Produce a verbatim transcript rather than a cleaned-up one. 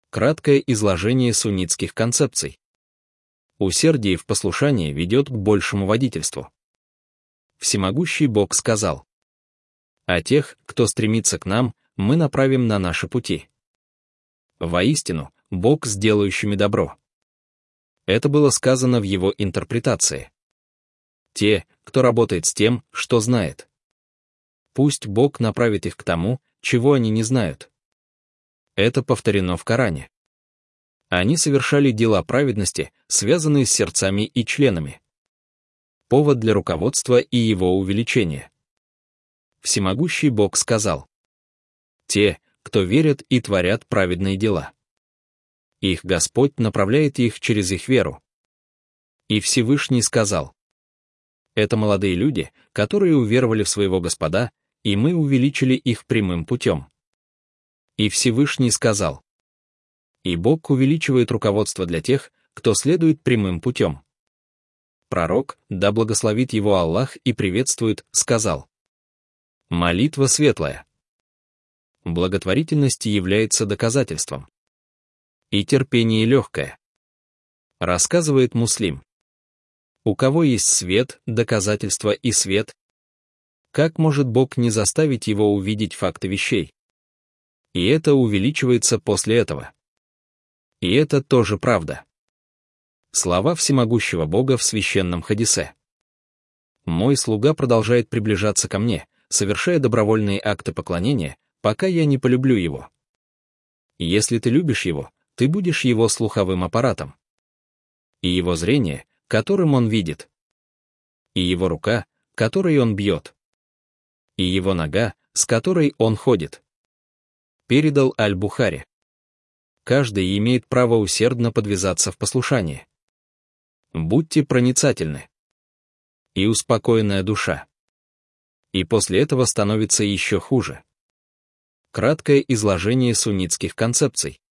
Краткое изложение суннитских концепций. Усердие в послушании ведет к большему водительству. Всемогущий Бог сказал: «А тех, кто стремится к нам, мы направим на наши пути». Воистину, Бог с делающими добро. Это было сказано в его интерпретации. Те, кто работает с тем, что знает. Пусть Бог направит их к тому, чего они не знают. Это повторено в Коране. Они совершали дела праведности, связанные с сердцами и членами. Повод для руководства и его увеличения. Всемогущий Бог сказал: «Те, кто верят и творят праведные дела. Их Господь направляет их через их веру». И Всевышний сказал: «Это молодые люди, которые уверовали в своего Господа, и мы увеличили их прямым путем». И Всевышний сказал: «И Бог увеличивает руководство для тех, кто следует прямым путем». Пророк, да благословит его Аллах и приветствует, сказал: «Молитва светлая. Благотворительность является доказательством. И терпение легкое». Рассказывает Муслим: «У кого есть свет, доказательство и свет? Как может Бог не заставить его увидеть факты вещей? И это увеличивается после этого. И это тоже правда». Слова всемогущего Бога в священном хадисе. «Мой слуга продолжает приближаться ко мне, совершая добровольные акты поклонения, пока я не полюблю его. Если ты любишь его, ты будешь его слуховым аппаратом. И его зрение, которым он видит. И его рука, которой он бьет. И его нога, с которой он ходит». Передал Аль-Бухари. Каждый имеет право усердно подвязаться в послушании. Будьте проницательны. И успокоенная душа. И после этого становится еще хуже. Краткое изложение суннитских концепций.